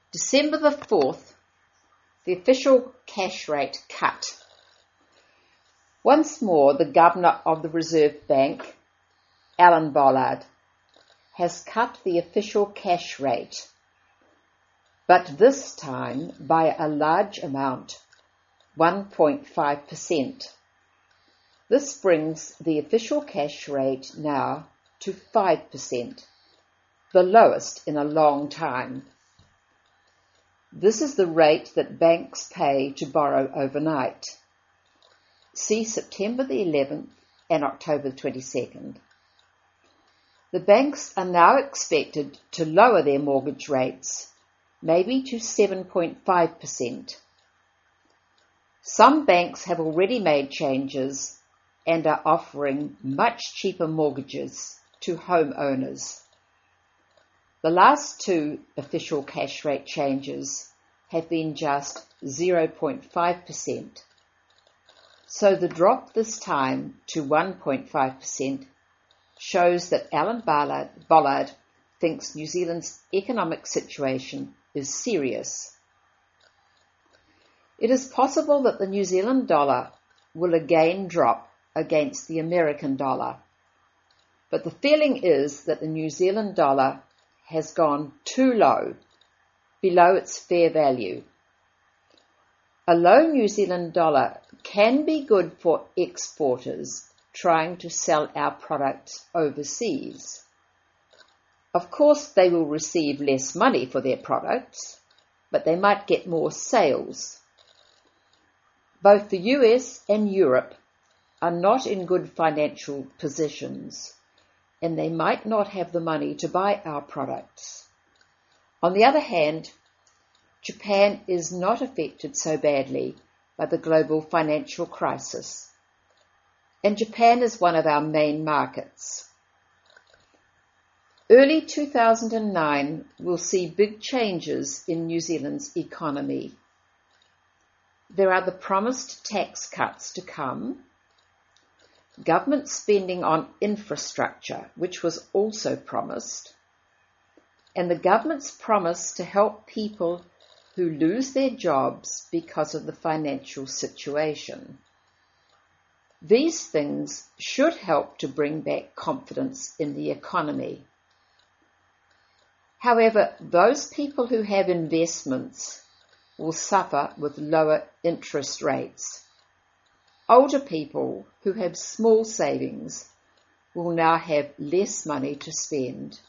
December the 4th, the official cash rate cut. Once more, the Governor of the Reserve Bank, Alan Bollard, has cut the official cash rate, but this time by a large amount, 1.5%. This brings the official cash rate now to 5%, the lowest in a long time. This is the rate that banks pay to borrow overnight. See September the 11th and October the 22nd. The banks are now expected to lower their mortgage rates, maybe to 7.5%. Some banks have already made changes and are offering much cheaper mortgages to homeowners. The last two official cash rate changes have been just 0.5%. So the drop this time to 1.5% shows that Alan Bollard thinks New Zealand's economic situation is serious. It is possible that the New Zealand dollar will again drop against the American dollar, but the feeling is that the New Zealand dollar has gone too low, below its fair value. A low New Zealand dollar can be good for exporters trying to sell our products overseas. Of course, they will receive less money for their products, but they might get more sales. Both the US and Europe are not in good financial positions, and they might not have the money to buy our products. On the other hand, Japan is not affected so badly by the global financial crisis, and Japan is one of our main markets. Early 2009 will see big changes in New Zealand's economy. There are the promised tax cuts to come, government spending on infrastructure, which was also promised, and the government's promise to help people who lose their jobs because of the financial situation. These things should help to bring back confidence in the economy. However, those people who have investments will suffer with lower interest rates. Older people who have small savings will now have less money to spend.